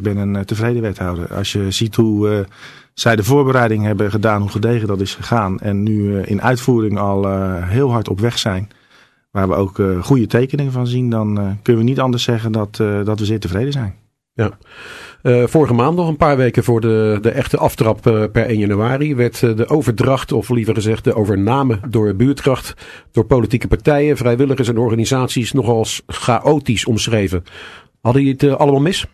ben een tevreden wethouder. Als je ziet hoe zij de voorbereiding hebben gedaan, hoe gedegen dat is gegaan. En nu in uitvoering al heel hard op weg zijn. Waar we ook goede tekeningen van zien. Dan kunnen we niet anders zeggen dat we zeer tevreden zijn. Ja. Vorige maand, nog een paar weken voor de echte aftrap per 1 januari... werd de overdracht, of liever gezegd de overname door Buurtkracht... door politieke partijen, vrijwilligers en organisaties nogal als chaotisch omschreven. Hadden jullie het allemaal mis?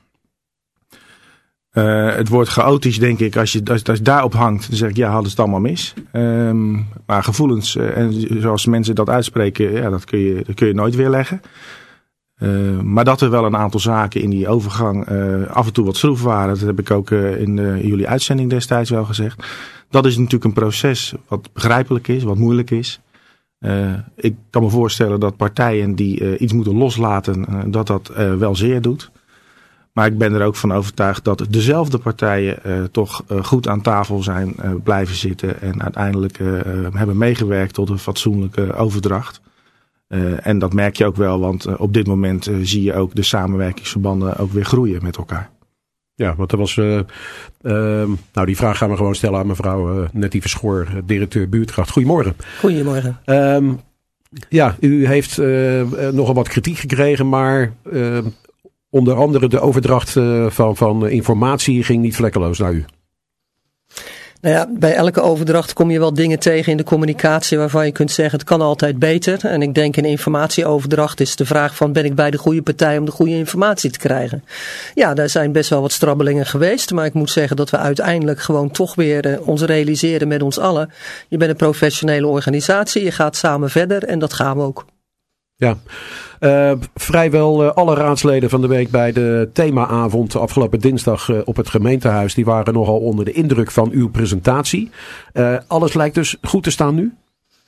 Het woord chaotisch, denk ik, als je daarop hangt, dan zeg ik hadden ze het allemaal mis. Maar gevoelens, en zoals mensen dat uitspreken, dat kun je nooit weerleggen. Maar dat er wel een aantal zaken in die overgang af en toe wat schroef waren, dat heb ik ook in jullie uitzending destijds wel gezegd. Dat is natuurlijk een proces wat begrijpelijk is, wat moeilijk is. Ik kan me voorstellen dat partijen die iets moeten loslaten, dat wel zeer doet. Maar ik ben er ook van overtuigd dat dezelfde partijen toch goed aan tafel zijn blijven zitten. En uiteindelijk hebben meegewerkt tot een fatsoenlijke overdracht. En dat merk je ook wel, want op dit moment zie je ook de samenwerkingsverbanden ook weer groeien met elkaar. Ja, want er was, die vraag gaan we gewoon stellen aan mevrouw Nettie Verschoor, directeur Buurtkracht. Goedemorgen. Goedemorgen. U heeft nogal wat kritiek gekregen, maar onder andere de overdracht van informatie ging niet vlekkeloos naar u. Nou ja, bij elke overdracht kom je wel dingen tegen in de communicatie waarvan je kunt zeggen het kan altijd beter. En ik denk in informatieoverdracht is de vraag van ben ik bij de goede partij om de goede informatie te krijgen. Ja, daar zijn best wel wat strabbelingen geweest. Maar ik moet zeggen dat we uiteindelijk gewoon toch weer ons realiseren met ons allen. Je bent een professionele organisatie, je gaat samen verder en dat gaan we ook. Ja, vrijwel alle raadsleden van de week bij de themaavond afgelopen dinsdag op het gemeentehuis, die waren nogal onder de indruk van uw presentatie. Alles lijkt dus goed te staan nu?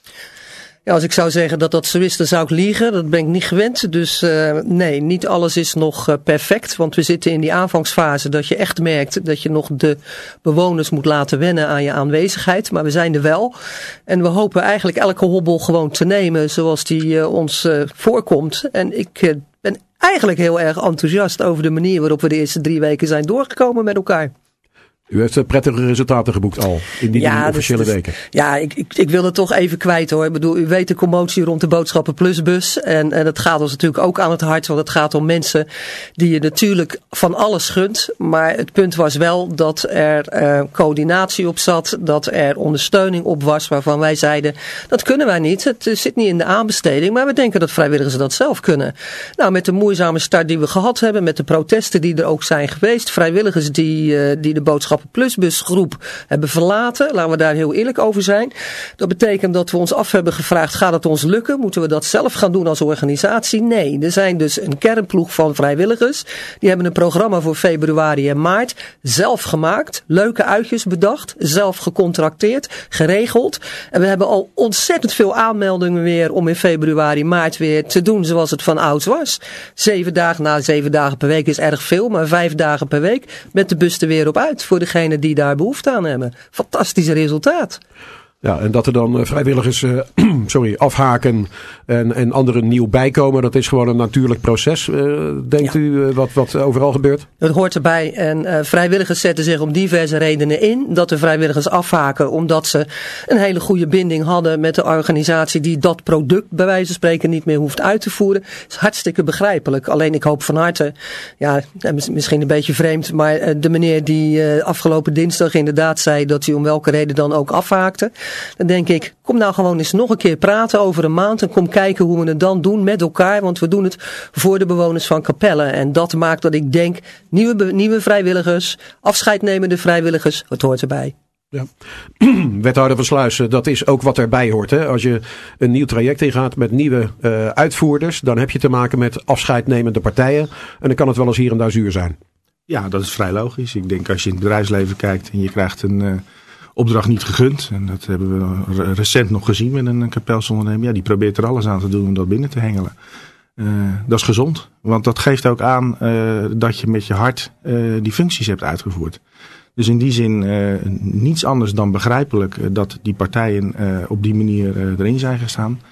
Ja, als ik zou zeggen dat zo is, dan zou ik liegen. Dat ben ik niet gewend. Dus nee, niet alles is nog perfect. Want we zitten in die aanvangsfase dat je echt merkt dat je nog de bewoners moet laten wennen aan je aanwezigheid. Maar we zijn er wel. En we hopen eigenlijk elke hobbel gewoon te nemen zoals die ons voorkomt. En ik ben eigenlijk heel erg enthousiast over de manier waarop we de eerste 3 weken zijn doorgekomen met elkaar. U heeft prettige resultaten geboekt al in die officiële weken. Ja, ik wil het toch even kwijt hoor. Ik bedoel, u weet de commotie rond de Boodschappen Plusbus. En dat gaat ons natuurlijk ook aan het hart. Want het gaat om mensen die je natuurlijk van alles gunt. Maar het punt was wel dat er coördinatie op zat. Dat er ondersteuning op was waarvan wij zeiden dat kunnen wij niet. Het zit niet in de aanbesteding. Maar we denken dat vrijwilligers dat zelf kunnen. Nou, met de moeizame start die we gehad hebben. Met de protesten die er ook zijn geweest. Vrijwilligers die de Boodschappen Plusbusgroep hebben verlaten. Laten we daar heel eerlijk over zijn. Dat betekent dat we ons af hebben gevraagd, gaat het ons lukken? Moeten we dat zelf gaan doen als organisatie? Nee, er zijn dus een kernploeg van vrijwilligers. Die hebben een programma voor februari en maart zelf gemaakt. Leuke uitjes bedacht. Zelf gecontracteerd. Geregeld. En we hebben al ontzettend veel aanmeldingen weer om in februari, maart weer te doen zoals het van ouds was. 7 dagen per week is erg veel, maar 5 dagen per week met de bus er weer op uit voor degenen die daar behoefte aan hebben. Fantastisch resultaat. Ja, en dat er dan vrijwilligers afhaken en anderen nieuw bijkomen, dat is gewoon een natuurlijk proces. Denkt u wat overal gebeurt? Dat hoort erbij. En vrijwilligers zetten zich om diverse redenen in. Dat de vrijwilligers afhaken omdat ze een hele goede binding hadden met de organisatie die dat product bij wijze van spreken niet meer hoeft uit te voeren. Dat is hartstikke begrijpelijk. Alleen ik hoop van harte, misschien een beetje vreemd, maar de meneer die afgelopen dinsdag inderdaad zei dat hij om welke reden dan ook afhaakte. Dan denk ik, kom nou gewoon eens nog een keer praten over een maand en kom kijken hoe we het dan doen met elkaar. Want we doen het voor de bewoners van Capelle. En dat maakt dat ik denk, nieuwe vrijwilligers, afscheidnemende vrijwilligers, het hoort erbij. Ja. Wethouder van Sluis, dat is ook wat erbij hoort. Hè? Als je een nieuw traject ingaat met nieuwe uitvoerders, dan heb je te maken met afscheidnemende partijen. En dan kan het wel eens hier en daar zuur zijn. Ja, dat is vrij logisch. Ik denk als je in het bedrijfsleven kijkt en je krijgt een opdracht niet gegund. En dat hebben we recent nog gezien met een kapelsondernemer. Ja, die probeert er alles aan te doen om dat binnen te hengelen. Dat is gezond. Want dat geeft ook aan dat je met je hart die functies hebt uitgevoerd. Dus in die zin niets anders dan begrijpelijk dat die partijen op die manier erin zijn gestaan.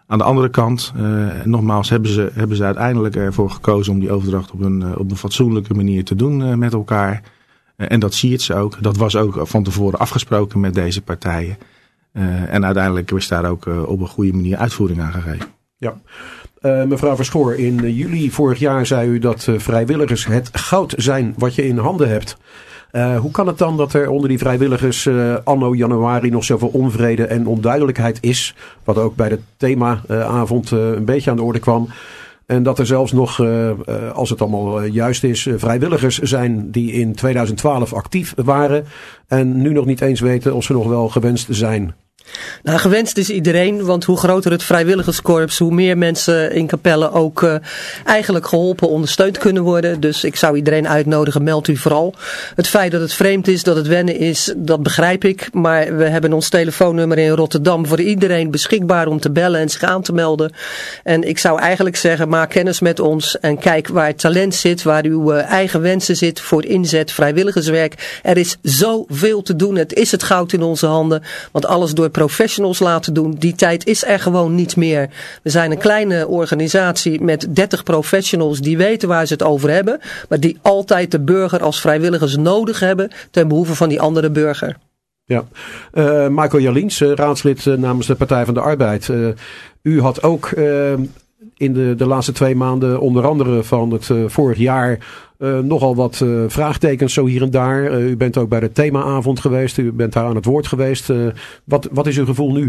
Aan de andere kant, nogmaals, hebben ze uiteindelijk ervoor gekozen om die overdracht op een fatsoenlijke manier te doen met elkaar. En dat zie je ook. Dat was ook van tevoren afgesproken met deze partijen. En uiteindelijk is daar ook op een goede manier uitvoering aan gegeven. Ja. Mevrouw Verschoor, in juli vorig jaar zei u dat vrijwilligers het goud zijn wat je in handen hebt. Hoe kan het dan dat er onder die vrijwilligers anno januari nog zoveel onvrede en onduidelijkheid is? Wat ook bij de themaavond een beetje aan de orde kwam. En dat er zelfs nog, als het allemaal juist is, vrijwilligers zijn die in 2012 actief waren. En nu nog niet eens weten of ze nog wel gewenst zijn. Nou, gewenst is iedereen, want hoe groter het vrijwilligerskorps, hoe meer mensen in Capelle ook eigenlijk geholpen, ondersteund kunnen worden. Dus ik zou iedereen uitnodigen, meld u vooral. Het feit dat het vreemd is, dat het wennen is, dat begrijp ik. Maar we hebben ons telefoonnummer in Rotterdam voor iedereen beschikbaar om te bellen en zich aan te melden. En ik zou eigenlijk zeggen, maak kennis met ons en kijk waar het talent zit, waar uw eigen wensen zit voor inzet, vrijwilligerswerk. Er is zoveel te doen, het is het goud in onze handen, want alles door professionals laten doen. Die tijd is er gewoon niet meer. We zijn een kleine organisatie met 30 professionals die weten waar ze het over hebben, maar die altijd de burger als vrijwilligers nodig hebben ten behoeve van die andere burger. Ja, Michael Jaliens, raadslid namens de Partij van de Arbeid. U had ook in de laatste 2 maanden, onder andere van het vorig jaar, nogal wat vraagtekens zo hier en daar. U bent ook bij de themaavond geweest. U bent daar aan het woord geweest. Wat is uw gevoel nu?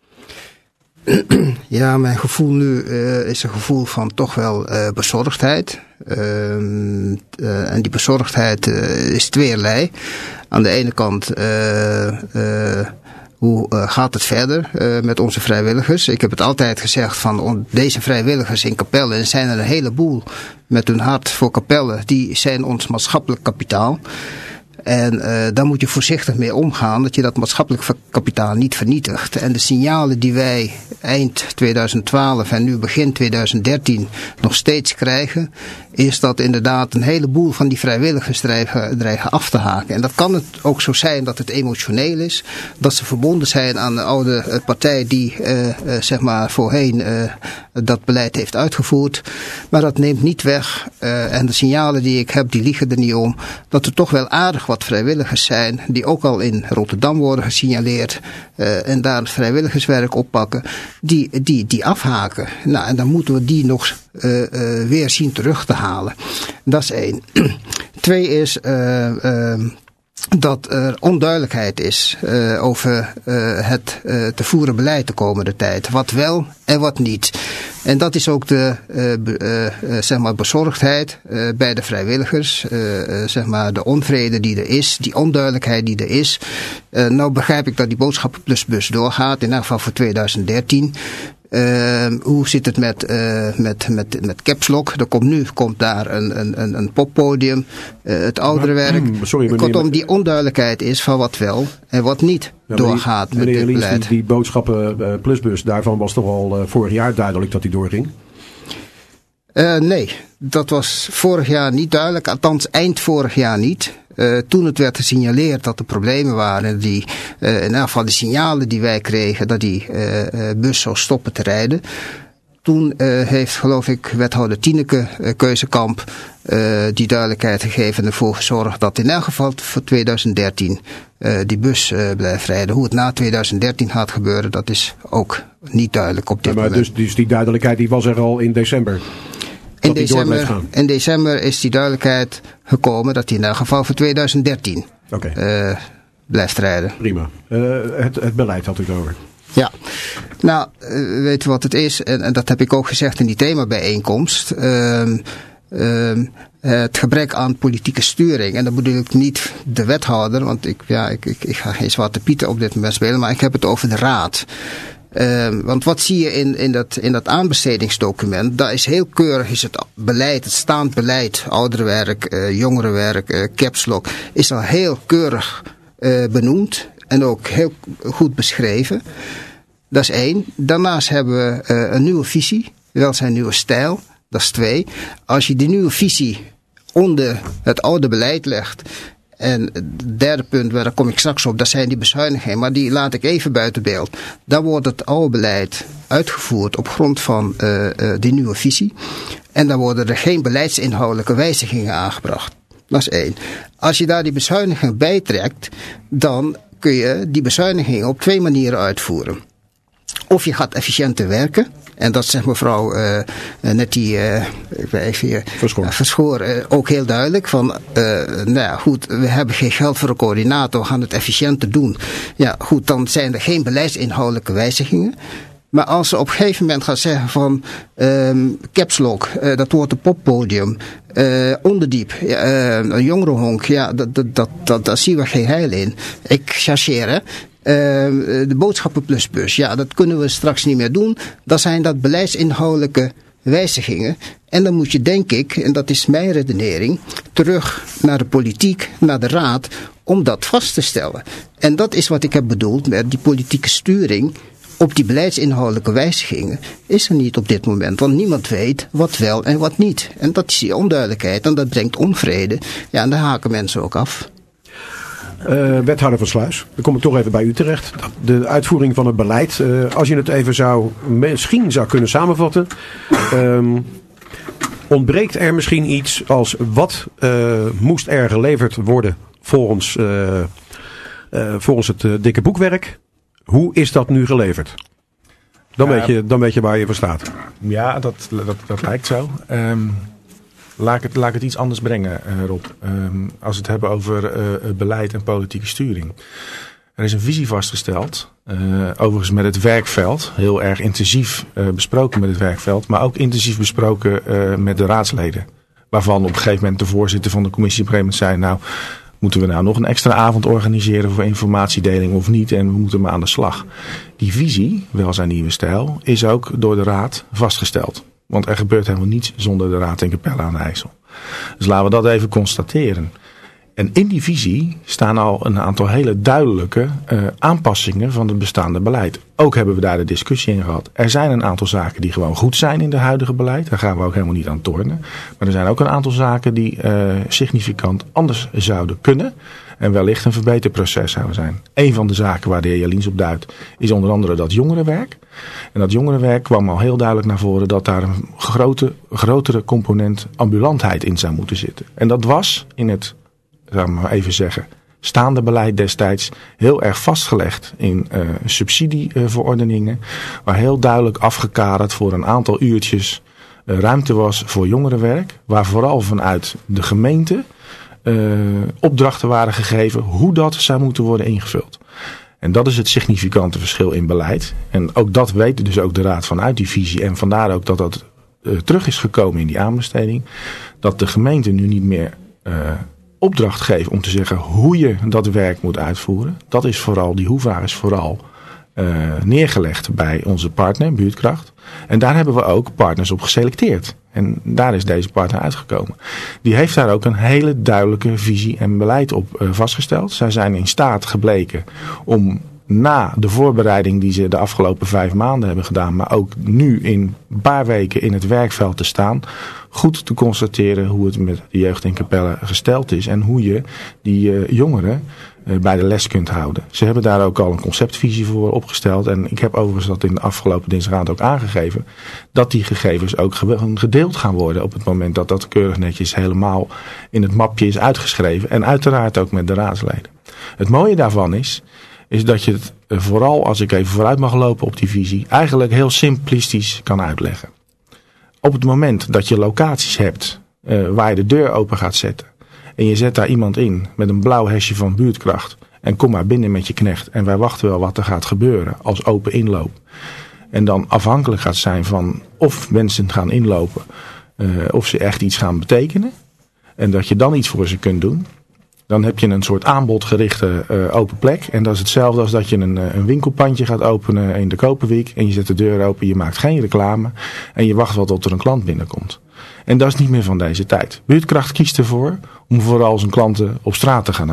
Ja, mijn gevoel nu is een gevoel van toch wel bezorgdheid. En die bezorgdheid is tweerlei. Aan de ene kant, hoe gaat het verder met onze vrijwilligers? Ik heb het altijd gezegd van deze vrijwilligers in Capelle, en zijn er een heleboel met hun hart voor Capelle, die zijn ons maatschappelijk kapitaal. En daar moet je voorzichtig mee omgaan, dat je dat maatschappelijk kapitaal niet vernietigt. En de signalen die wij eind 2012 en nu begin 2013 nog steeds krijgen, is dat inderdaad een heleboel van die vrijwilligers dreigen af te haken. En dat kan het ook zo zijn dat het emotioneel is, dat ze verbonden zijn aan de oude partij die zeg maar voorheen dat beleid heeft uitgevoerd. Maar dat neemt niet weg, en de signalen die ik heb, die liegen er niet om, dat er toch wel aardig wat vrijwilligers zijn die ook al in Rotterdam worden gesignaleerd en daar vrijwilligerswerk oppakken, die afhaken. Nou, en dan moeten we die nog weer zien terug te halen. Dat is 1. 2 is dat er onduidelijkheid is over het te voeren beleid de komende tijd. Wat wel en wat niet. En dat is ook de zeg maar bezorgdheid bij de vrijwilligers. Zeg maar de onvrede die er is, die onduidelijkheid die er is. Nou begrijp ik dat die boodschappenplusbus doorgaat, in elk geval voor 2013. Hoe zit het met Caps Lock? Komt daar een poppodium, het ouderenwerk. Kortom, die onduidelijkheid is van wat wel en wat niet doorgaat met dit beleid. Die boodschappen plusbus, daarvan was toch al vorig jaar duidelijk dat die doorging? Nee, dat was vorig jaar niet duidelijk, althans eind vorig jaar niet. Toen het werd gesignaleerd dat er problemen waren, in elk geval de signalen die wij kregen, dat die bus zou stoppen te rijden. Toen heeft, geloof ik, wethouder Tineke Keuzekamp die duidelijkheid gegeven en ervoor gezorgd dat in elk geval voor 2013 die bus blijft rijden. Hoe het na 2013 gaat gebeuren, dat is ook niet duidelijk op dit moment. Dus die duidelijkheid die was er al in december? In december is die duidelijkheid gekomen dat hij in elk geval voor 2013 blijft rijden. Prima. Het beleid had u het over. Ja, nou, weet u wat het is? En dat heb ik ook gezegd in die themabijeenkomst. Het gebrek aan politieke sturing. En dan bedoel ik niet de wethouder, want ik ga geen zwarte pieten op dit moment spelen, maar ik heb het over de raad. Want wat zie je in dat aanbestedingsdocument? Daar is heel keurig is het beleid, het staand beleid, ouderenwerk, jongerenwerk, Caps Lock, is al heel keurig benoemd en ook heel goed beschreven. Dat is 1. Daarnaast hebben we een nieuwe visie, welzijn nieuwe stijl. Dat is 2. Als je die nieuwe visie onder het oude beleid legt En het derde punt, daar kom ik straks op, dat zijn die bezuinigingen. Maar die laat ik even buiten beeld. Dan wordt het oude beleid uitgevoerd op grond van die nieuwe visie. En dan worden er geen beleidsinhoudelijke wijzigingen aangebracht. Dat is 1. Als je daar die bezuiniging bij trekt, dan kun je die bezuinigingen op 2 manieren uitvoeren. Of je gaat efficiënter werken. En dat zegt mevrouw Verschoor ook heel duidelijk. Van, goed, we hebben geen geld voor een coördinator, we gaan het efficiënter doen. Ja, goed, dan zijn er geen beleidsinhoudelijke wijzigingen. Maar als ze op een gegeven moment gaan zeggen van caps lock, dat wordt een poppodium, onderdiep, een jongerenhonk, ja, daar zien we geen heil in. Ik chargeer, hè. De boodschappenplusbus, ja, dat kunnen we straks niet meer doen. Dan zijn dat beleidsinhoudelijke wijzigingen. En dan moet je, denk ik, en dat is mijn redenering, terug naar de politiek, naar de raad, om dat vast te stellen. En dat is wat ik heb bedoeld met die politieke sturing. Op die beleidsinhoudelijke wijzigingen is er niet op dit moment. Want niemand weet wat wel en wat niet. En dat is die onduidelijkheid en dat brengt onvrede. Ja, en daar haken mensen ook af. Wethouder van Sluis, dan kom ik toch even bij u terecht. De uitvoering van het beleid, als je het even misschien zou kunnen samenvatten. Ontbreekt er misschien iets als wat moest er geleverd worden volgens het dikke boekwerk? Hoe is dat nu geleverd? Dan weet je waar je voor staat. Ja, dat lijkt zo. Laat ik het iets anders brengen, Rob. Als we het hebben over beleid en politieke sturing. Er is een visie vastgesteld. Overigens met het werkveld. Heel erg intensief besproken met het werkveld. Maar ook intensief besproken met de raadsleden. Waarvan op een gegeven moment de voorzitter van de commissie op een gegeven moment zei... Nou, moeten we nou nog een extra avond organiseren voor informatiedeling of niet? En we moeten maar aan de slag. Die visie, Welzijn Nieuwe Stijl, is ook door de raad vastgesteld. Want er gebeurt helemaal niets zonder de raad in Capelle aan de IJssel. Dus laten we dat even constateren. En in die visie staan al een aantal hele duidelijke aanpassingen van het bestaande beleid. Ook hebben we daar de discussie in gehad. Er zijn een aantal zaken die gewoon goed zijn in het huidige beleid. Daar gaan we ook helemaal niet aan tornen. Maar er zijn ook een aantal zaken die significant anders zouden kunnen. En wellicht een verbeterproces zouden zijn. Een van de zaken waar de heer Jaliens op duidt is onder andere dat jongerenwerk. En dat jongerenwerk kwam al heel duidelijk naar voren dat daar een grotere component ambulantheid in zou moeten zitten. En dat was in het, zou ik maar even zeggen, staande beleid destijds heel erg vastgelegd in subsidieverordeningen. Waar heel duidelijk afgekaderd voor een aantal uurtjes ruimte was voor jongerenwerk. Waar vooral vanuit de gemeente opdrachten waren gegeven hoe dat zou moeten worden ingevuld. En dat is het significante verschil in beleid. En ook dat weet dus ook de raad vanuit die visie. En vandaar ook dat terug is gekomen in die aanbesteding. Dat de gemeente nu niet meer opdracht geeft om te zeggen hoe je dat werk moet uitvoeren. Dat is vooral, die hoevraag is vooral neergelegd bij onze partner, Buurtkracht. En daar hebben we ook partners op geselecteerd. En daar is deze partner uitgekomen. Die heeft daar ook een hele duidelijke visie en beleid op vastgesteld. Zij zijn in staat gebleken om na de voorbereiding die ze de afgelopen 5 maanden hebben gedaan, maar ook nu in een paar weken in het werkveld te staan, goed te constateren hoe het met de jeugd in Capelle gesteld is en hoe je die jongeren bij de les kunt houden. Ze hebben daar ook al een conceptvisie voor opgesteld en ik heb overigens dat in de afgelopen dinsdagavond ook aangegeven, dat die gegevens ook gedeeld gaan worden op het moment dat dat keurig netjes helemaal in het mapje is uitgeschreven en uiteraard ook met de raadsleden. Het mooie daarvan is dat je het vooral, als ik even vooruit mag lopen op die visie, eigenlijk heel simplistisch kan uitleggen. Op het moment dat je locaties hebt waar je de deur open gaat zetten en je zet daar iemand in met een blauw hesje van Buurtkracht en kom maar binnen met je knecht en wij wachten wel wat er gaat gebeuren als open inloop. En dan afhankelijk gaat zijn van of mensen gaan inlopen, of ze echt iets gaan betekenen en dat je dan iets voor ze kunt doen. Dan heb je een soort aanbodgerichte open plek. En dat is hetzelfde als dat je een winkelpandje gaat openen in de Koperwiek. En je zet de deur open, je maakt geen reclame. En je wacht wel tot er een klant binnenkomt. En dat is niet meer van deze tijd. Buurtkracht kiest ervoor om vooral zijn klanten op straat te gaan halen.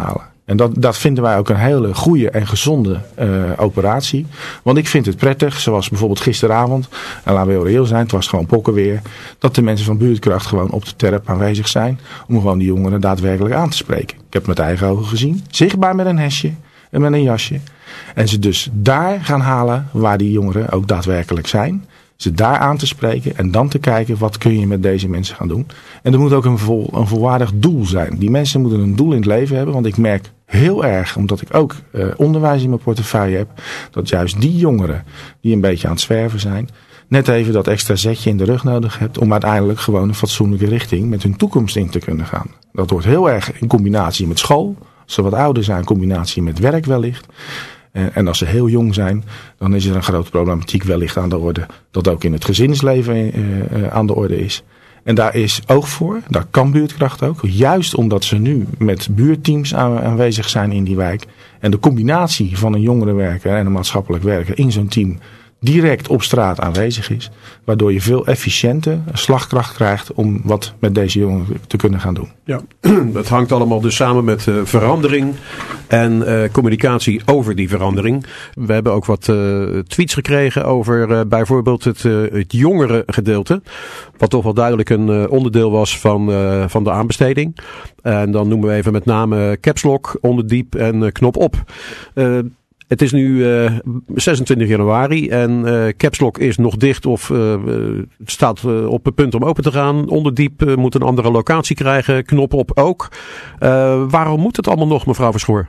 En dat vinden wij ook een hele goede en gezonde operatie. Want ik vind het prettig, zoals bijvoorbeeld gisteravond, en laten we heel reëel zijn, het was gewoon pokkenweer, dat de mensen van Buurtkracht gewoon op de terp aanwezig zijn om gewoon die jongeren daadwerkelijk aan te spreken. Ik heb het met eigen ogen gezien, zichtbaar met een hesje en met een jasje. En ze dus daar gaan halen waar die jongeren ook daadwerkelijk zijn. Ze daar aan te spreken en dan te kijken wat kun je met deze mensen gaan doen. En er moet ook een volwaardig doel zijn. Die mensen moeten een doel in het leven hebben. Want ik merk heel erg, omdat ik ook onderwijs in mijn portefeuille heb, dat juist die jongeren die een beetje aan het zwerven zijn, net even dat extra zetje in de rug nodig hebt om uiteindelijk gewoon een fatsoenlijke richting met hun toekomst in te kunnen gaan. Dat wordt heel erg in combinatie met school. Als ze wat ouder zijn, in combinatie met werk wellicht. En als ze heel jong zijn, dan is er een grote problematiek wellicht aan de orde. Dat ook in het gezinsleven aan de orde is. En daar is oog voor. Daar kan Buurtkracht ook. Juist omdat ze nu met buurtteams aanwezig zijn in die wijk. En de combinatie van een jongerenwerker en een maatschappelijk werker in zo'n team direct op straat aanwezig is. Waardoor je veel efficiënter slagkracht krijgt om wat met deze jongeren te kunnen gaan doen. Ja, het hangt allemaal dus samen met verandering en communicatie over die verandering. We hebben ook wat tweets gekregen over bijvoorbeeld het jongere gedeelte. Wat toch wel duidelijk een onderdeel was van de aanbesteding. En dan noemen we even met name Caps Lock, Onderdiep en Knop Op. Het is nu 26 januari en Caps Lock is nog dicht of staat op het punt om open te gaan. Onderdiep moet een andere locatie krijgen, Knop Op ook. Waarom moet het allemaal nog, mevrouw Verschoor?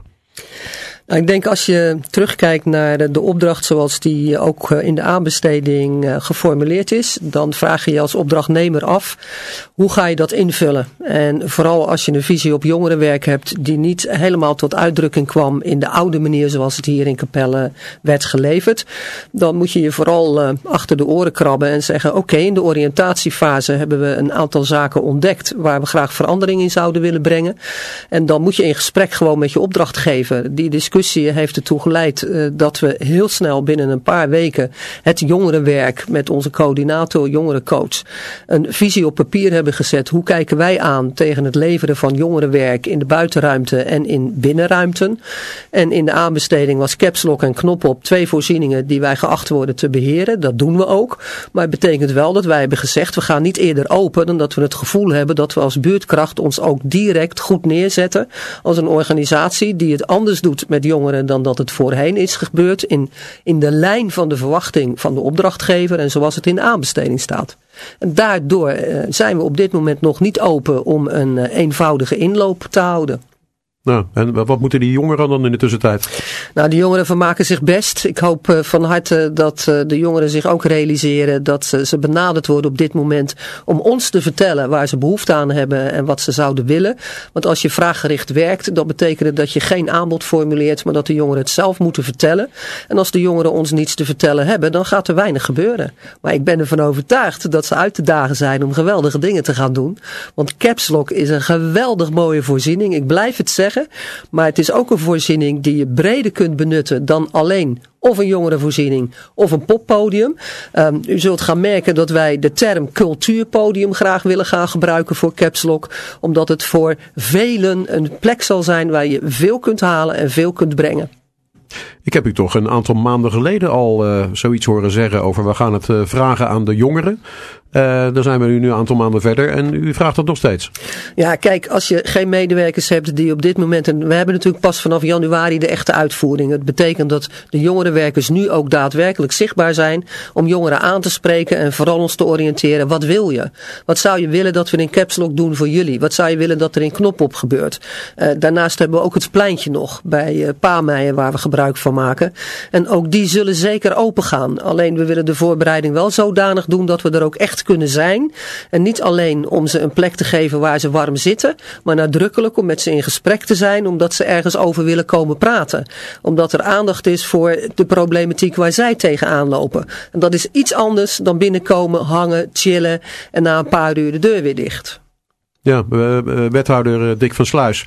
Nou, ik denk als je terugkijkt naar de opdracht zoals die ook in de aanbesteding geformuleerd is, dan vraag je je als opdrachtnemer af, hoe ga je dat invullen? En vooral als je een visie op jongerenwerk hebt die niet helemaal tot uitdrukking kwam in de oude manier zoals het hier in Capelle werd geleverd, dan moet je je vooral achter de oren krabben en zeggen, oké, in de oriëntatiefase hebben we een aantal zaken ontdekt waar we graag verandering in zouden willen brengen. En dan moet je in gesprek gewoon met je opdrachtgever. Die discussie heeft ertoe geleid dat we heel snel binnen een paar weken het jongerenwerk met onze coördinator, jongerencoach, een visie op papier hebben gezet. Hoe kijken wij aan tegen het leveren van jongerenwerk in de buitenruimte en in binnenruimten? En in de aanbesteding was Caps Lock en Knop Op 2 voorzieningen die wij geacht worden te beheren. Dat doen we ook. Maar het betekent wel dat wij hebben gezegd, we gaan niet eerder open dan dat we het gevoel hebben dat we als Buurtkracht ons ook direct goed neerzetten als een organisatie die het anders doet met jongeren dan dat het voorheen is gebeurd in de lijn van de verwachting van de opdrachtgever en zoals het in de aanbesteding staat. En daardoor zijn we op dit moment nog niet open om een eenvoudige inloop te houden. Nou, en wat moeten die jongeren dan in de tussentijd? Nou, de jongeren vermaken zich best. Ik hoop van harte dat de jongeren zich ook realiseren dat ze benaderd worden op dit moment om ons te vertellen waar ze behoefte aan hebben en wat ze zouden willen. Want als je vraaggericht werkt, dan betekent het dat je geen aanbod formuleert, maar dat de jongeren het zelf moeten vertellen. En als de jongeren ons niets te vertellen hebben, dan gaat er weinig gebeuren. Maar ik ben ervan overtuigd dat ze uit te dagen zijn om geweldige dingen te gaan doen. Want Caps Lock is een geweldig mooie voorziening. Ik blijf het zeggen. Maar het is ook een voorziening die je breder kunt benutten dan alleen of een jongerenvoorziening of een poppodium. U zult gaan merken dat wij de term cultuurpodium graag willen gaan gebruiken voor Caps Lock. Omdat het voor velen een plek zal zijn waar je veel kunt halen en veel kunt brengen. Ik heb u toch een aantal maanden geleden al zoiets horen zeggen over we gaan het vragen aan de jongeren. Daar zijn we nu een aantal maanden verder en u vraagt dat nog steeds. Ja, kijk, als je geen medewerkers hebt die op dit moment, en we hebben natuurlijk pas vanaf januari de echte uitvoering. Het betekent dat de jongerenwerkers nu ook daadwerkelijk zichtbaar zijn om jongeren aan te spreken en vooral ons te oriënteren. Wat wil je? Wat zou je willen dat we in Caps Lock doen voor jullie? Wat zou je willen dat er in Knop Op gebeurt? Daarnaast hebben we ook het pleintje nog bij Paameijen waar we gebruik van maken. En ook die zullen zeker open gaan. Alleen we willen de voorbereiding wel zodanig doen dat we er ook echt kunnen zijn. En niet alleen om ze een plek te geven waar ze warm zitten, maar nadrukkelijk om met ze in gesprek te zijn, omdat ze ergens over willen komen praten. Omdat er aandacht is voor de problematiek waar zij tegenaan lopen. En dat is iets anders dan binnenkomen, hangen, chillen en na een paar uur de deur weer dicht. Ja, wethouder Dick van Sluis,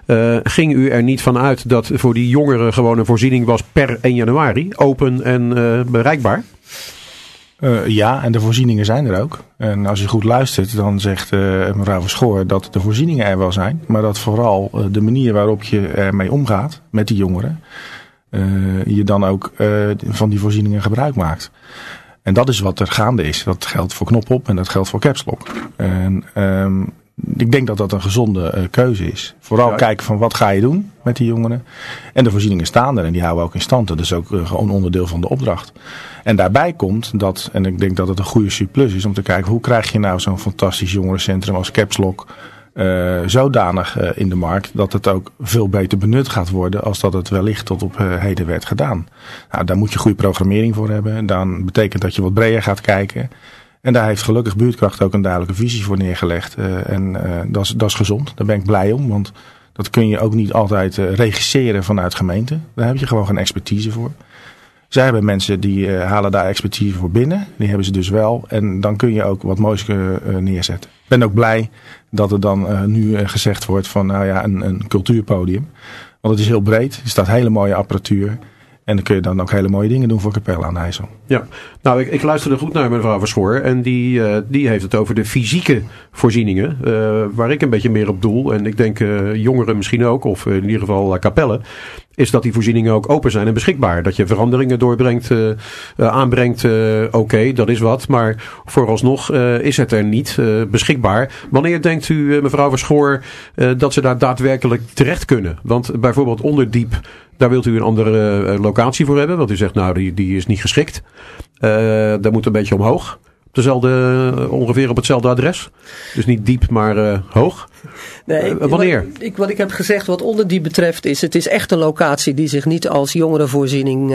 ging u er niet van uit dat voor die jongeren gewoon een voorziening was per 1 januari, open en bereikbaar? Ja, en de voorzieningen zijn er ook. En als je goed luistert, dan zegt mevrouw Verschoor dat de voorzieningen er wel zijn. Maar dat vooral de manier waarop je ermee omgaat met die jongeren, je dan ook van die voorzieningen gebruik maakt. En dat is wat er gaande is. Dat geldt voor Knop-op en dat geldt voor Caps Lock. En ik denk dat dat een gezonde keuze is. Vooral kijken van wat ga je doen met die jongeren. En de voorzieningen staan er en die houden we ook in stand. Dat is ook gewoon onderdeel van de opdracht. En daarbij komt dat, en ik denk dat het een goede surplus is om te kijken hoe krijg je nou zo'n fantastisch jongerencentrum als Caps Lock zodanig in de markt dat het ook veel beter benut gaat worden als dat het wellicht tot op heden werd gedaan. Nou, daar moet je goede programmering voor hebben. Dan betekent dat je wat breder gaat kijken. En daar heeft gelukkig Buurtkracht ook een duidelijke visie voor neergelegd. Dat is gezond. Daar ben ik blij om. Want dat kun je ook niet altijd regisseren vanuit gemeenten. Daar heb je gewoon geen expertise voor. Zij hebben mensen die halen daar expertise voor binnen. Die hebben ze dus wel. En dan kun je ook wat moois neerzetten. Ik ben ook blij dat er dan nu gezegd wordt van een cultuurpodium. Want het is heel breed. Er staat hele mooie apparatuur. En dan kun je dan ook hele mooie dingen doen voor Capelle aan de IJssel. Ja, nou ik luisterde goed naar mevrouw Verschoor. En die heeft het over de fysieke voorzieningen. Waar ik een beetje meer op doel. En ik denk jongeren misschien ook. Of in ieder geval Capelle. Is dat die voorzieningen ook open zijn en beschikbaar. Dat je veranderingen aanbrengt. Oké, dat is wat. Maar vooralsnog is het er niet beschikbaar. Wanneer denkt u, mevrouw Verschoor, dat ze daar daadwerkelijk terecht kunnen? Want bijvoorbeeld Onderdiep, daar wilt u een andere locatie voor hebben. Want u zegt, nou, die is niet geschikt. Daar moet een beetje omhoog. Ongeveer op hetzelfde adres. Dus niet diep, maar hoog. Nee, wanneer? Wat ik heb gezegd wat Onderdiep betreft is, het is echt een locatie die zich niet als jongerenvoorziening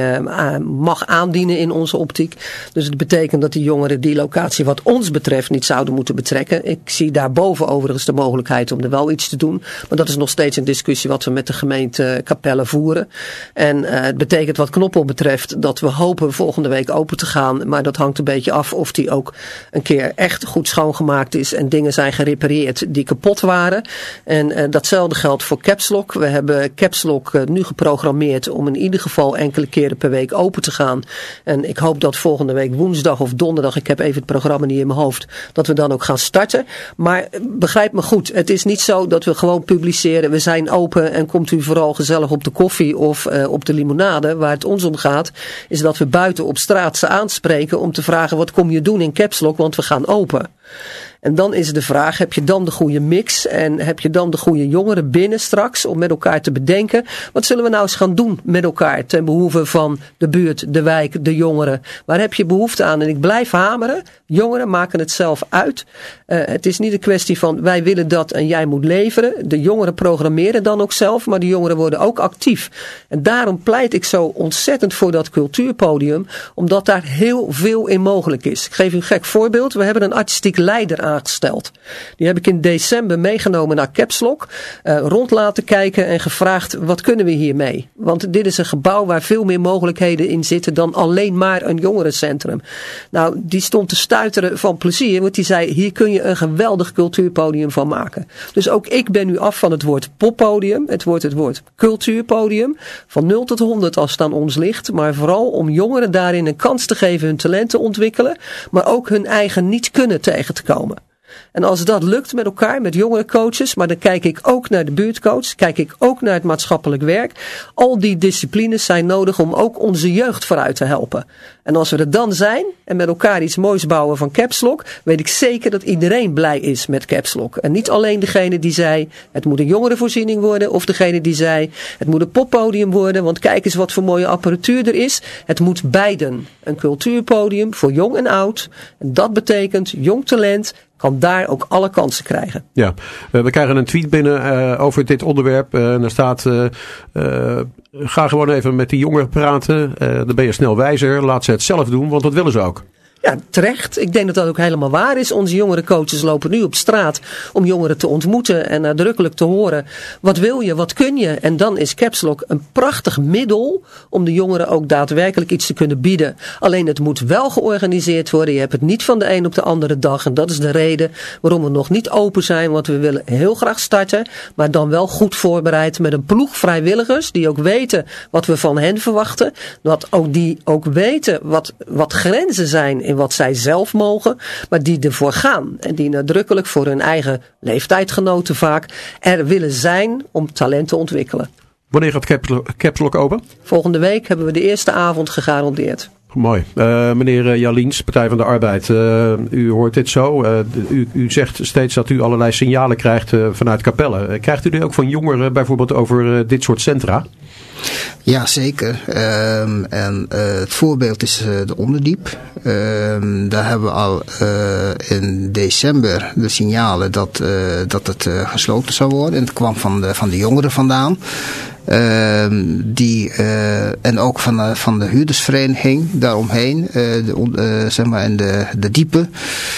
mag aandienen in onze optiek. Dus het betekent dat die jongeren die locatie wat ons betreft niet zouden moeten betrekken. Ik zie daarboven overigens de mogelijkheid om er wel iets te doen. Maar dat is nog steeds een discussie wat we met de gemeente Capelle voeren. En het betekent wat Knop-op betreft dat we hopen volgende week open te gaan. Maar dat hangt een beetje af of die ook een keer echt goed schoongemaakt is en dingen zijn gerepareerd die kapot waren. En datzelfde geldt voor Caps Lock. We hebben Caps Lock nu geprogrammeerd om in ieder geval enkele keren per week open te gaan. En ik hoop dat volgende week woensdag of donderdag, ik heb even het programma niet in mijn hoofd, dat we dan ook gaan starten. Maar begrijp me goed, het is niet zo dat we gewoon publiceren, we zijn open en komt u vooral gezellig op de koffie of op de limonade. Waar het ons om gaat, is dat we buiten op straat ze aanspreken om te vragen wat kom je doen in Caps Lock, want we gaan open. En dan is de vraag, heb je dan de goede mix en heb je dan de goede jongeren binnen straks om met elkaar te bedenken, wat zullen we nou eens gaan doen met elkaar ten behoeve van de buurt, de wijk, de jongeren. Waar heb je behoefte aan? En ik blijf hameren, jongeren maken het zelf uit. Het is niet een kwestie van wij willen dat en jij moet leveren. De jongeren programmeren dan ook zelf, maar de jongeren worden ook actief. En daarom pleit ik zo ontzettend voor dat cultuurpodium, omdat daar heel veel in mogelijk is. Ik geef u een gek voorbeeld. We hebben een artistiek leider aangesteld. Die heb ik in december meegenomen naar Caps Lock, rond laten kijken en gevraagd wat kunnen we hiermee? Want dit is een gebouw waar veel meer mogelijkheden in zitten dan alleen maar een jongerencentrum. Nou, die stond te stuiteren van plezier, want die zei hier kun je een geweldig cultuurpodium van maken. Dus ook ik ben nu af van het woord poppodium. Het wordt het woord cultuurpodium. Van 0 tot 100 als het aan ons ligt. Maar vooral om jongeren daarin een kans te geven hun talent te ontwikkelen. Maar ook hun eigen niet kunnen tegen te komen. En als dat lukt met elkaar, met jongere coaches, maar dan kijk ik ook naar de buurtcoach, kijk ik ook naar het maatschappelijk werk. Al die disciplines zijn nodig om ook onze jeugd vooruit te helpen. En als we er dan zijn en met elkaar iets moois bouwen van Caps Lock, weet ik zeker dat iedereen blij is met Caps Lock. En niet alleen degene die zei, het moet een jongerenvoorziening worden, of degene die zei, het moet een poppodium worden, want kijk eens wat voor mooie apparatuur er is. Het moet beiden. Een cultuurpodium voor jong en oud. En dat betekent jong talent kan daar ook alle kansen krijgen. Ja, we krijgen een tweet binnen over dit onderwerp. En er staat, ga gewoon even met die jongeren praten. Dan ben je snel wijzer. Laat ze het zelf doen, want dat willen ze ook. Ja, terecht. Ik denk dat dat ook helemaal waar is. Onze jongere coaches lopen nu op straat om jongeren te ontmoeten en nadrukkelijk te horen. Wat wil je? Wat kun je? En dan is Caps Lock een prachtig middel om de jongeren ook daadwerkelijk iets te kunnen bieden. Alleen het moet wel georganiseerd worden. Je hebt het niet van de een op de andere dag. En dat is de reden waarom we nog niet open zijn. Want we willen heel graag starten. Maar dan wel goed voorbereid met een ploeg vrijwilligers. Die ook weten wat we van hen verwachten. Die ook weten wat grenzen zijn in in wat zij zelf mogen, maar die ervoor gaan. En die nadrukkelijk voor hun eigen leeftijdgenoten vaak er willen zijn om talent te ontwikkelen. Wanneer gaat Caps Lock open? Volgende week hebben we de eerste avond gegarandeerd. Mooi. Meneer Jaliens, Partij van de Arbeid. U hoort dit zo. U zegt steeds dat u allerlei signalen krijgt vanuit Capelle. Krijgt u die ook van jongeren bijvoorbeeld over dit soort centra? Ja, zeker. En het voorbeeld is de Onderdiep. Daar hebben we al in december de signalen dat het gesloten zou worden. En het kwam van de jongeren vandaan. En ook van de huurdersvereniging daaromheen, in de diepe,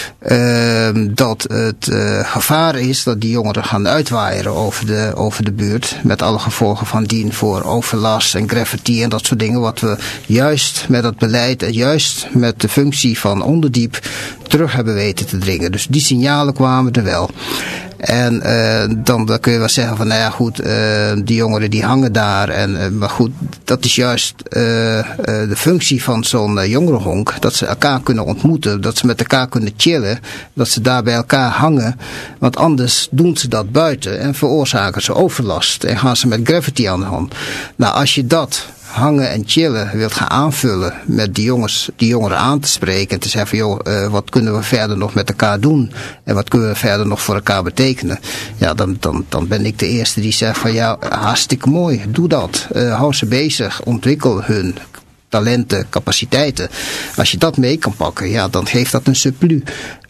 dat het gevaar is dat die jongeren gaan uitwaaieren over de buurt, met alle gevolgen van dien voor overlast en graffiti en dat soort dingen, wat we juist met het beleid en juist met de functie van Onderdiep terug hebben weten te dringen. Dus die signalen kwamen er wel. En dan kun je wel zeggen van, nou ja goed, die jongeren die hangen daar. Maar goed, dat is juist de functie van zo'n jongerenhonk. Dat ze elkaar kunnen ontmoeten, dat ze met elkaar kunnen chillen. Dat ze daar bij elkaar hangen. Want anders doen ze dat buiten en veroorzaken ze overlast. En gaan ze met graffiti aan de hand. Nou, als je dat hangen en chillen wilt gaan aanvullen met die jongeren aan te spreken en te zeggen van joh, wat kunnen we verder nog met elkaar doen en wat kunnen we verder nog voor elkaar betekenen, ja, dan ben ik de eerste die zegt van ja, hartstikke mooi, doe dat, hou ze bezig, ontwikkel hun talenten, capaciteiten. Als je dat mee kan pakken, ja, dan geeft dat een surplus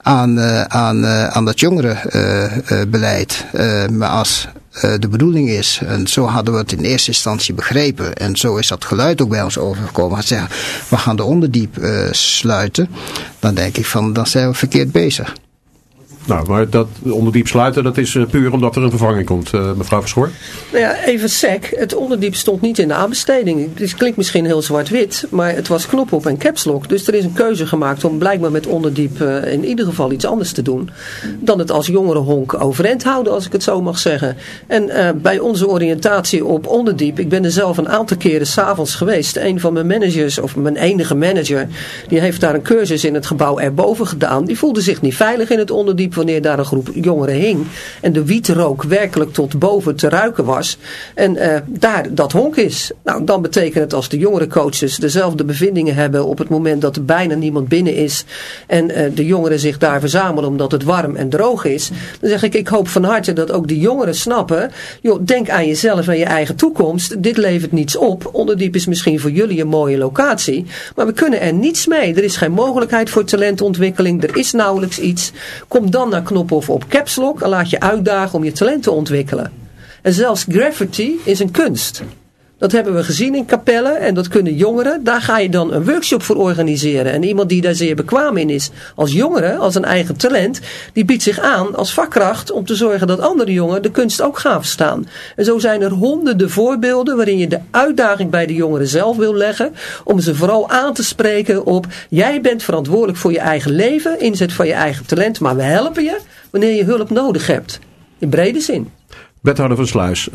aan dat jongerenbeleid. Maar als de bedoeling is, en zo hadden we het in eerste instantie begrepen, en zo is dat geluid ook bij ons overgekomen, zeggen we gaan de Onderdiep sluiten, dan denk ik van, dan zijn we verkeerd bezig. Nou, maar dat Onderdiep sluiten, dat is puur omdat er een vervanging komt, mevrouw Verschoor. Nou ja, even sec. Het Onderdiep stond niet in de aanbesteding. Het klinkt misschien heel zwart-wit, maar het was Knopop en Caps Lock. Dus er is een keuze gemaakt om blijkbaar met Onderdiep in ieder geval iets anders te doen dan het als jongerenhonk overeind houden, als ik het zo mag zeggen. En bij onze oriëntatie op Onderdiep, ik ben er zelf een aantal keren 's avonds geweest. Een van mijn managers, of mijn enige manager, die heeft daar een cursus in het gebouw erboven gedaan. Die voelde zich niet veilig in het Onderdiep wanneer daar een groep jongeren hing en de wietrook werkelijk tot boven te ruiken was en daar dat honk is. Nou, dan betekent het als de jongerencoaches dezelfde bevindingen hebben op het moment dat er bijna niemand binnen is en de jongeren zich daar verzamelen omdat het warm en droog is, dan zeg ik hoop van harte dat ook de jongeren snappen, joh, denk aan jezelf en je eigen toekomst, dit levert niets op, Onderdiep is misschien voor jullie een mooie locatie, maar we kunnen er niets mee, er is geen mogelijkheid voor talentontwikkeling, er is nauwelijks iets, kom dan naar Knophof op Caps Lock en laat je uitdagen om je talent te ontwikkelen. En zelfs graffiti is een kunst. Dat hebben we gezien in Capelle en dat kunnen jongeren. Daar ga je dan een workshop voor organiseren. En iemand die daar zeer bekwaam in is als jongere, als een eigen talent, die biedt zich aan als vakkracht om te zorgen dat andere jongeren de kunst ook gaan verstaan. En zo zijn er honderden voorbeelden waarin je de uitdaging bij de jongeren zelf wil leggen om ze vooral aan te spreken op jij bent verantwoordelijk voor je eigen leven, inzet van je eigen talent, maar we helpen je wanneer je hulp nodig hebt. In brede zin. Wethouder van Sluis.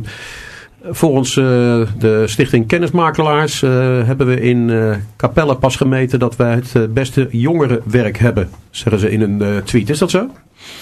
Volgens de Stichting Kennismakelaars hebben we in Capelle pas gemeten dat wij het beste jongerenwerk hebben, zeggen ze in een tweet. Is dat zo?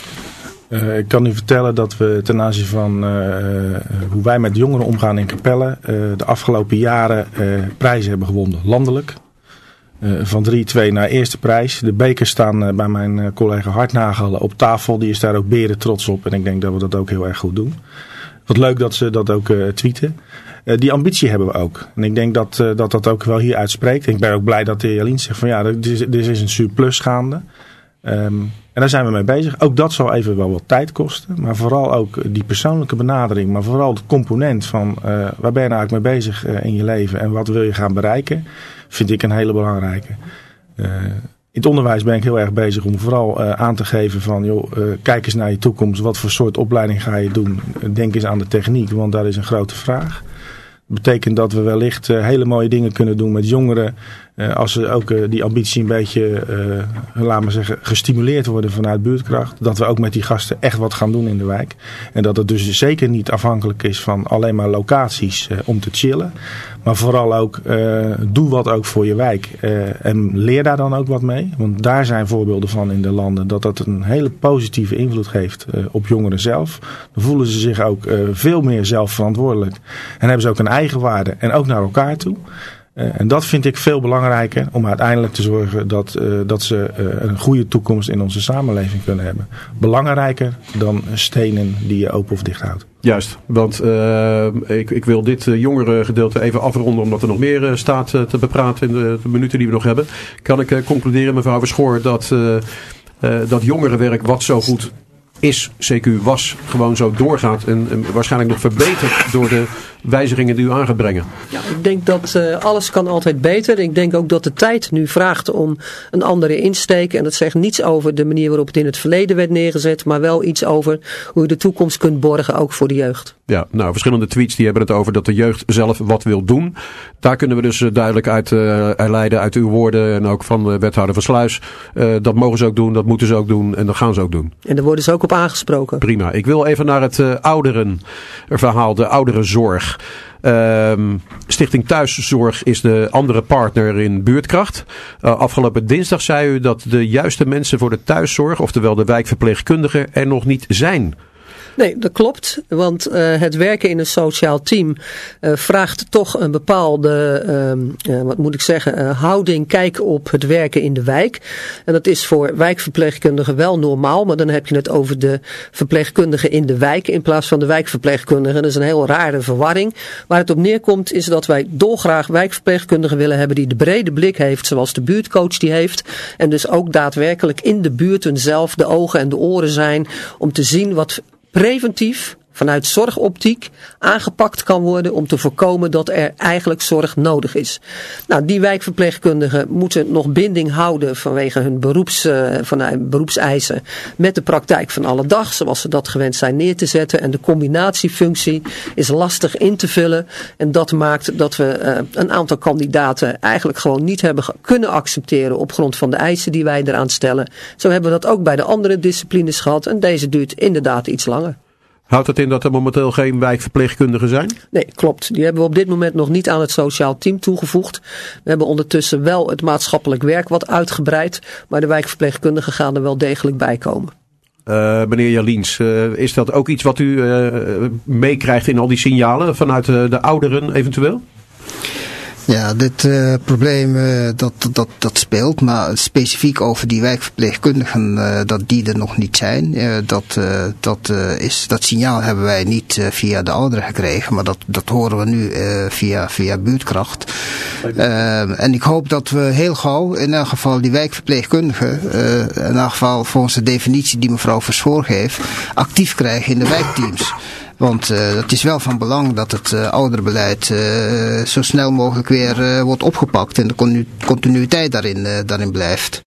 Ik kan u vertellen dat we ten aanzien van hoe wij met jongeren omgaan in Capelle de afgelopen jaren prijzen hebben gewonnen, landelijk. Van 3-2 naar eerste prijs. De bekers staan bij mijn collega Hartnagel op tafel. Die is daar ook beren trots op en ik denk dat we dat ook heel erg goed doen. Wat leuk dat ze dat ook tweeten. Die ambitie hebben we ook. En ik denk dat ook wel hier uitspreekt. Ik ben ook blij dat de heer Jalien zegt van ja, er is een surplus gaande. En daar zijn we mee bezig. Ook dat zal even wel wat tijd kosten. Maar vooral ook die persoonlijke benadering. Maar vooral het component van waar ben je nou eigenlijk mee bezig in je leven. En wat wil je gaan bereiken. Vind ik een hele belangrijke. In het onderwijs ben ik heel erg bezig om vooral aan te geven van joh, kijk eens naar je toekomst. Wat voor soort opleiding ga je doen? Denk eens aan de techniek, want daar is een grote vraag. Dat betekent dat we wellicht hele mooie dingen kunnen doen met jongeren Als ook die ambitie een beetje, laten we zeggen, gestimuleerd worden vanuit buurtkracht. Dat we ook met die gasten echt wat gaan doen in de wijk. En dat het dus zeker niet afhankelijk is van alleen maar locaties om te chillen. Maar vooral ook, doe wat ook voor je wijk. En leer daar dan ook wat mee. Want daar zijn voorbeelden van in de landen dat dat een hele positieve invloed geeft op jongeren zelf. Dan voelen ze zich ook veel meer zelf verantwoordelijk. En hebben ze ook een eigen waarde en ook naar elkaar toe. En dat vind ik veel belangrijker om uiteindelijk te zorgen dat ze een goede toekomst in onze samenleving kunnen hebben. Belangrijker dan stenen die je open of dicht houdt. Juist, want ik wil dit jongere gedeelte even afronden omdat er nog meer staat te bepraten in de minuten die we nog hebben. Kan ik concluderen, mevrouw Verschoor, dat jongerenwerk wat zo goed is, CQ was, gewoon zo doorgaat en waarschijnlijk nog verbeterd door de wijzigingen die u aan gaat brengen? Ja, ik denk dat alles kan altijd beter. Ik denk ook dat de tijd nu vraagt om een andere insteek. En dat zegt niets over de manier waarop het in het verleden werd neergezet, maar wel iets over hoe je de toekomst kunt borgen, ook voor de jeugd. Ja, nou, verschillende tweets die hebben het over dat de jeugd zelf wat wil doen. Daar kunnen we dus duidelijk uit leiden uit uw woorden en ook van wethouder van Sluis. Dat mogen ze ook doen, dat moeten ze ook doen en dat gaan ze ook doen. En daar worden ze ook op aangesproken. Prima. Ik wil even naar het ouderenverhaal, de ouderenzorg. Stichting Thuiszorg is de andere partner in Buurtkracht. Afgelopen dinsdag zei u dat de juiste mensen voor de thuiszorg, oftewel de wijkverpleegkundigen, er nog niet zijn. Nee, dat klopt. Want het werken in een sociaal team vraagt toch een bepaalde, houding, kijk op het werken in de wijk. En dat is voor wijkverpleegkundigen wel normaal, maar dan heb je het over de verpleegkundigen in de wijk in plaats van de wijkverpleegkundigen. Dat is een heel rare verwarring. Waar het op neerkomt is dat wij dolgraag wijkverpleegkundigen willen hebben die de brede blik heeft, zoals de buurtcoach die heeft. En dus ook daadwerkelijk in de buurten zelf de ogen en de oren zijn om te zien wat preventief vanuit zorgoptiek aangepakt kan worden om te voorkomen dat er eigenlijk zorg nodig is. Nou, die wijkverpleegkundigen moeten nog binding houden vanwege hun beroepseisen met de praktijk van alle dag, zoals ze dat gewend zijn neer te zetten. En de combinatiefunctie is lastig in te vullen. En dat maakt dat we een aantal kandidaten eigenlijk gewoon niet hebben kunnen accepteren op grond van de eisen die wij eraan stellen. Zo hebben we dat ook bij de andere disciplines gehad. En deze duurt inderdaad iets langer. Houdt dat in dat er momenteel geen wijkverpleegkundigen zijn? Nee, klopt. Die hebben we op dit moment nog niet aan het sociaal team toegevoegd. We hebben ondertussen wel het maatschappelijk werk wat uitgebreid. Maar de wijkverpleegkundigen gaan er wel degelijk bij komen. Meneer Jaliens, is dat ook iets wat u meekrijgt in al die signalen vanuit de ouderen eventueel? Ja, dit probleem dat speelt, maar specifiek over die wijkverpleegkundigen dat die er nog niet zijn. Dat signaal hebben wij niet via de ouderen gekregen, maar dat horen we nu via buurtkracht. En ik hoop dat we heel gauw in elk geval die wijkverpleegkundigen, in elk geval volgens de definitie die mevrouw Verschoor heeft, actief krijgen in de wijkteams. Want het is wel van belang dat het ouderenbeleid zo snel mogelijk weer wordt opgepakt en de continuïteit daarin blijft.